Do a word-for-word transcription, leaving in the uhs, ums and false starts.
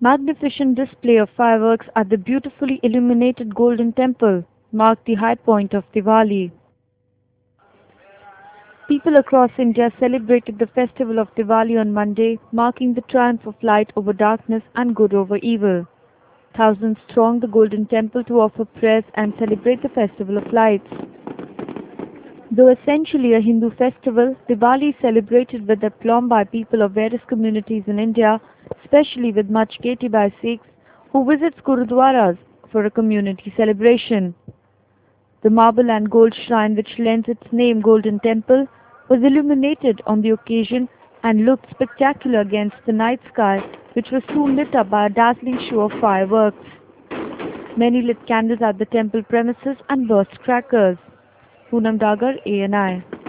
Magnificent display of fireworks at the beautifully illuminated Golden Temple marked the high point of Diwali. People across India celebrated the festival of Diwali on Monday, marking the triumph of light over darkness and good over evil. Thousands thronged the Golden Temple to offer prayers and celebrate the festival of lights. Though essentially a Hindu festival, Diwali is celebrated with aplomb by people of various communities in India, especially with much gaiety by Sikhs who visit Gurudwaras for a community celebration. The marble and gold shrine which lends its name Golden Temple was illuminated on the occasion and looked spectacular against the night sky, which was soon lit up by a dazzling show of fireworks. Many lit candles at the temple premises and burst crackers. Poonam Dagar, A N I.